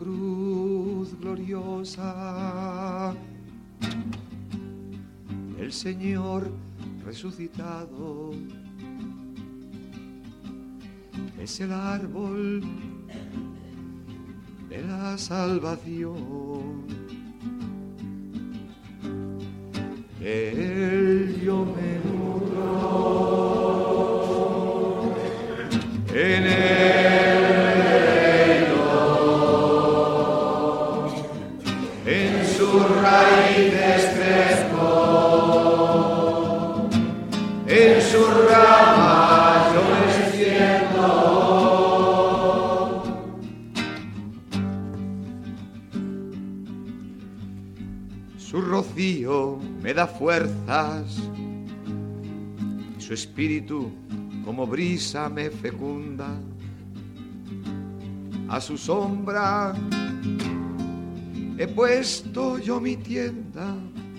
cruz gloriosa, el Señor resucitado es el árbol de la salvación. De él yo me nutro, en él reino, en sus raíces crezco, en sus ramas yo me extiendo. Su rocío me da fuerzas, su espíritu como brisa me fecunda. A su sombra he puesto yo mi tienda,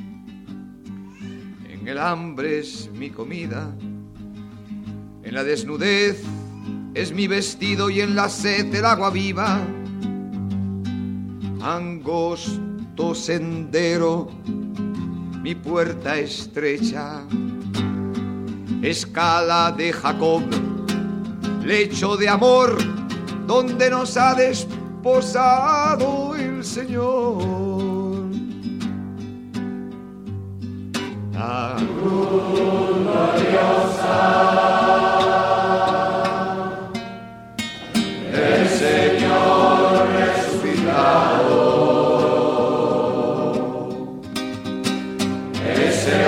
en el hambre es mi comida, en la desnudez es mi vestido y en la sed el agua viva. Angosto sendero, mi puerta estrecha, escala de Jacob, lecho de amor, donde nos ha desposado el Señor. La cruz gloriosa del Señor resucitado es el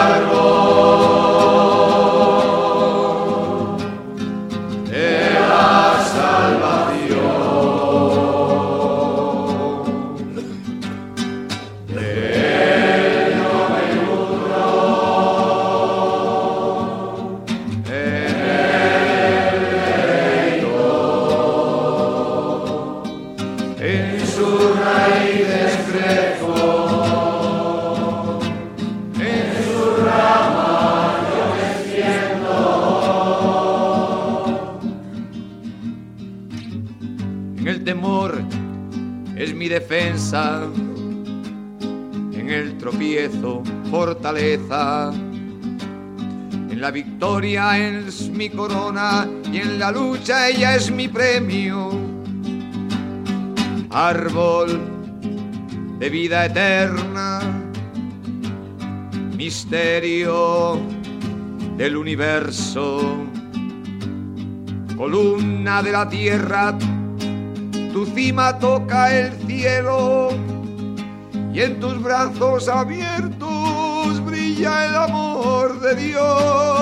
árbol de la salvación. De él yo me nutro, en él reino, en sus raíces crezco. El temor es mi defensa, en el tropiezo fortaleza, en la victoria es mi corona y en la lucha ella es mi premio. Árbol de vida eterna, misterio del universo, columna de la tierra, tu cima toca el cielo y en tus brazos abiertos brilla el amor de Dios.